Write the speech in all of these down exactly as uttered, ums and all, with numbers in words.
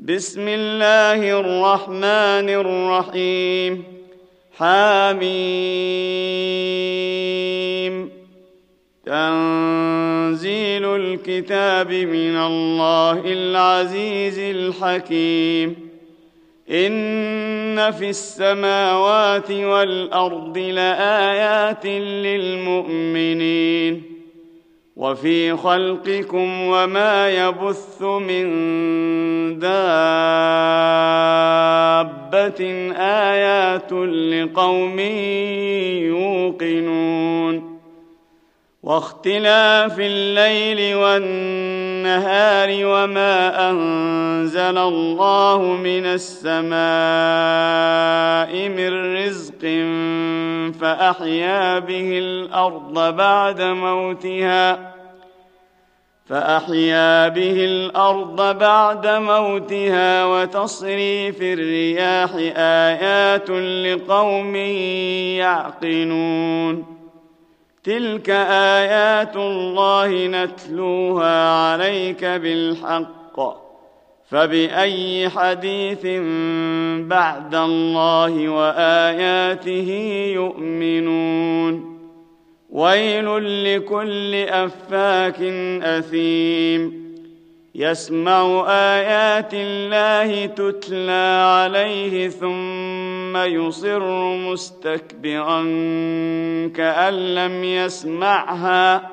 بسم الله الرحمن الرحيم. حميم. تنزيل الكتاب من الله العزيز الحكيم. إن في السماوات والأرض لآيات للمؤمنين وفي خلقكم وما يبث من دابة آيات لقوم يوقنون. واختلاف الليل والنهار وما أنزل الله من السماء من رزق فأحيا به الأرض بعد موتها فأحيا به الأرض بعد موتها وتصريف الرياح آيات لقوم يعقلون. تلك آيات الله نتلوها عليك بالحق فبأي حديث بعد الله وآياته يؤمنون. ويل لكل أفاك أثيم يسمع آيات الله تتلى عليه ثم يصر مستكبرا كأن لم يسمعها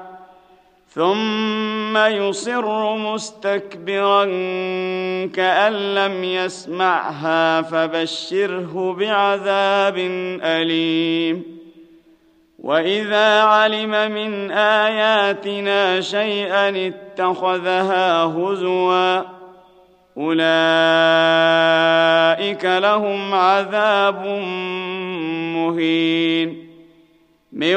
ثم يصر مستكبرا كأن لم يسمعها فبشره بعذاب أليم. وإذا علم من آياتنا شيئا اتخذها هزوا أولئك لهم عذاب مهين. من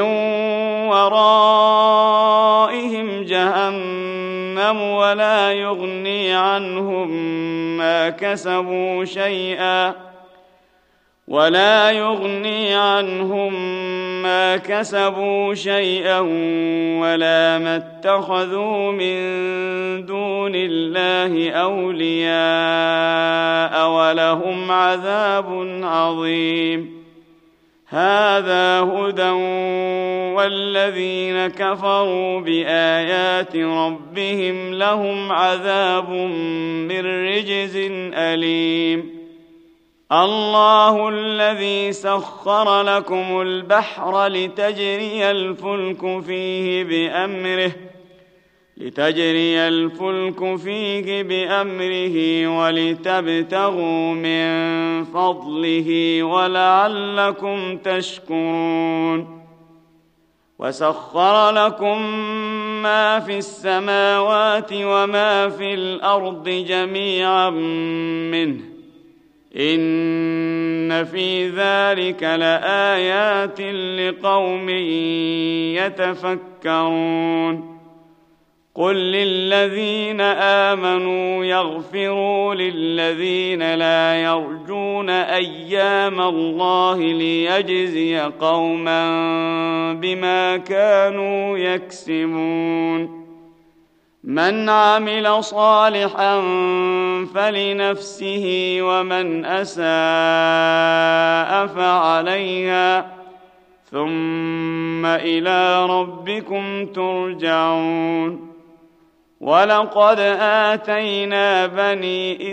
ورائهم جهنم ولا يغني عنهم ما كسبوا شيئا ولا يغني عنهم ما كسبوا شيئا ولا ما اتخذوا من دون الله أولياء ولهم عذاب عظيم. هذا هدى والذين كفروا بآيات ربهم لهم عذاب من رجز أليم. الله الذي سخر لكم البحر لتجري الفلك فيه بأمره لتجري الفلك فيه بأمره ولتبتغوا من فضله ولعلكم تشكرون. وسخر لكم ما في السماوات وما في الأرض جميعا منه إن في ذلك لآيات لقوم يتفكرون. قل للذين آمنوا يغفروا للذين لا يرجون أيام الله ليجزي قوما بما كانوا يكسبون. من عمل صالحا فلنفسه ومن أساء فعليها ثم إلى ربكم ترجعون. ولقد آتينا بني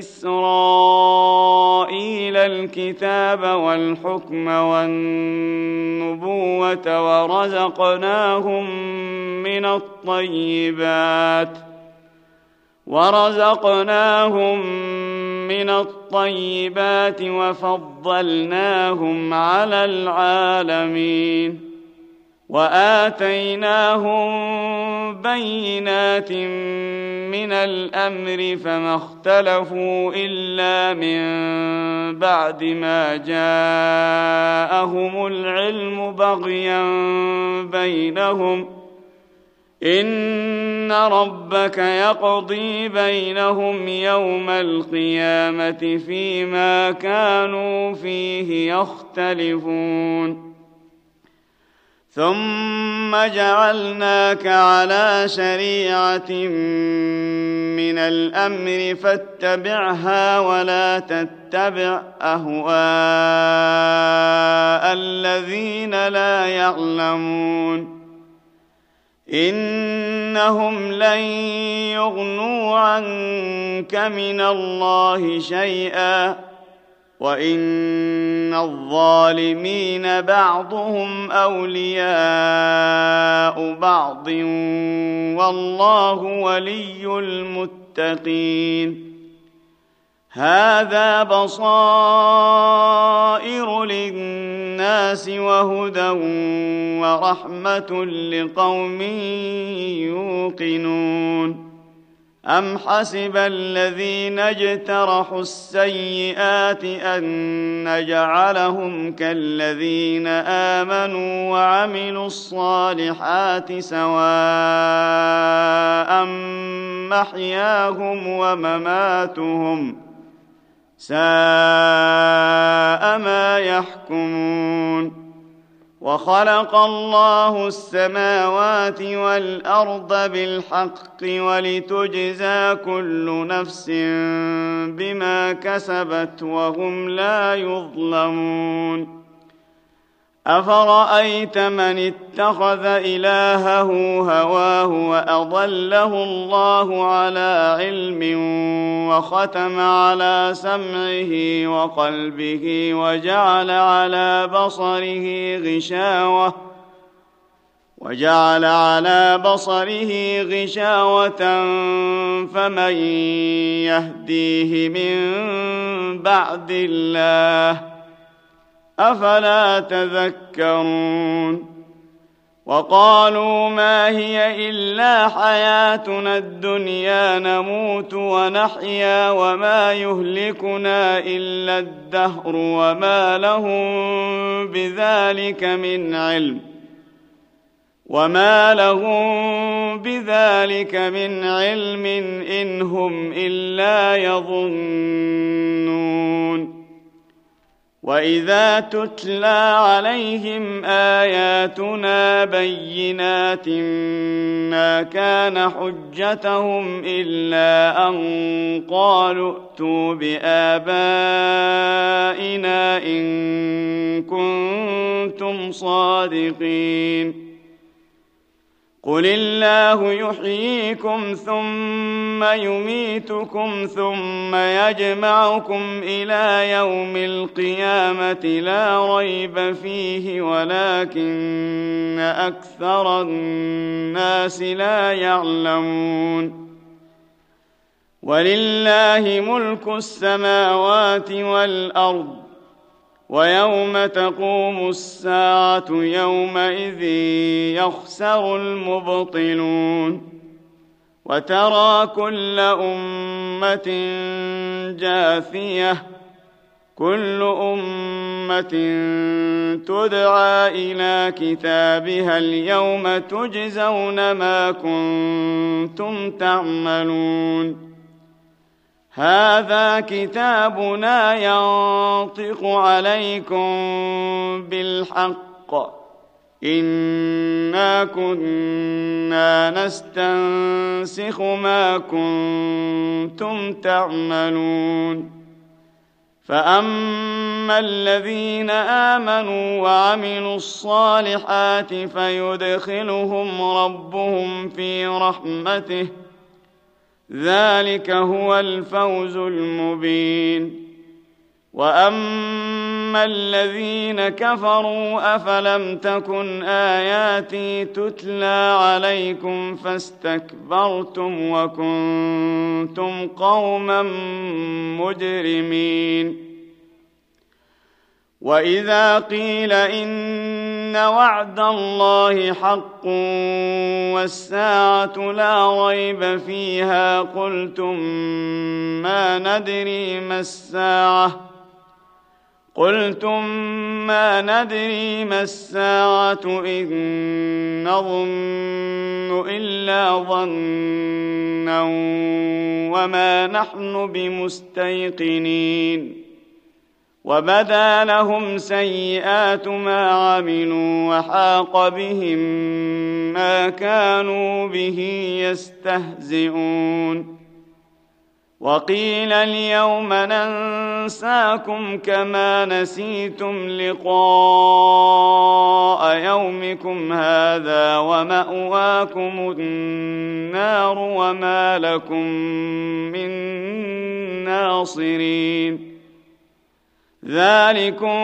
إسرائيل الكتاب والحكم والنبوة ورزقناهم من الطيبات ورزقناهم من الطيبات وفضلناهم على العالمين. وآتيناهم بينات من الأمر فما اختلفوا إلا من بعد ما جاءهم العلم بغيا بينهم إن ربك يقضي بينهم يوم القيامة فيما كانوا فيه يختلفون. ثم جعلناك على شريعة من الأمر فاتبعها ولا تتبع أهواء الذين لا يعلمون إنهم لن يغنوا عنك من الله شيئا وإن الظالمين بعضهم أولياء بعض والله ولي المتقين هذا بصائر للناس وهدى ورحمة لقوم يوقنون أم حسب الذين اجترحوا السيئات أن نجعلهم كالذين آمنوا وعملوا الصالحات سواء محياهم ومماتهم ساء ما يحكمون وخلق الله السماوات والأرض بالحق ولتجزى كل نفس بما كسبت وهم لا يظلمون أفرأيت من اتخذ إلهه هواه وأضله الله على علم وختم على سمعه وقلبه وجعل على بصره غشاوة وجعل على بصره غشاوة فمن يهديه من بعد الله أفلا تذكرون وقالوا ما هي إلا حياتنا الدنيا نموت ونحيا وما يهلكنا إلا الدهر وما لهم بذلك من علم وما لهم بذلك من علم إن هم إلا يظنون وإذا تتلى عليهم آياتنا بينات ما كان حجتهم إلا أن قالوا ائتوا بآبائنا إن كنتم صادقين قل الله يحييكم ثم يميتكم ثم يجمعكم إلى يوم القيامة لا ريب فيه ولكن أكثر الناس لا يعلمون ولله ملك السماوات والأرض ويوم تقوم الساعة يومئذ يخسر المبطلون وترى كل أمة جاثية كل أمة تدعى إلى كتابها اليوم تجزون ما كنتم تعملون هذا كتابنا ينطق عليكم بالحق إنا كنا نستنسخ ما كنتم تعملون فأما الذين آمنوا وعملوا الصالحات فيدخلهم ربهم في رحمته ذلك هو الفوز المبين وأما الذين كفروا أفلم تكن آياتي تتلى عليكم فاستكبرتم وكنتم قوما مجرمين وإذا قيل إن وعد الله حق والساعة لا ريب فيها قلتم ما ندري ما الساعة قلتم ما ندري ما الساعة إن نظن إلا ظنا وما نحن بمستيقنين وبدا لهم سيئات ما عملوا وحاق بهم ما كانوا به يستهزئون وقيل اليوم ننساكم كما نسيتم لقاء يومكم هذا ومأواكم النار وما لكم من ناصرين ذلكم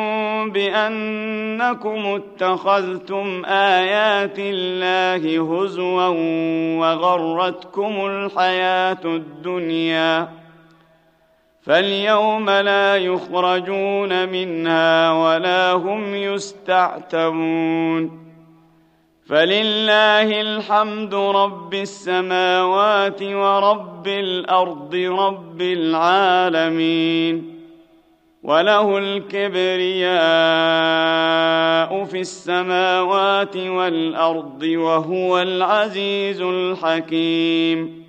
بأنكم اتخذتم آيات الله هزوا وغرتكم الحياة الدنيا فاليوم لا يخرجون منها ولا هم يستعتبون فلله الحمد رب السماوات ورب الأرض رب العالمين وله الكبرياء في السماوات والأرض وهو العزيز الحكيم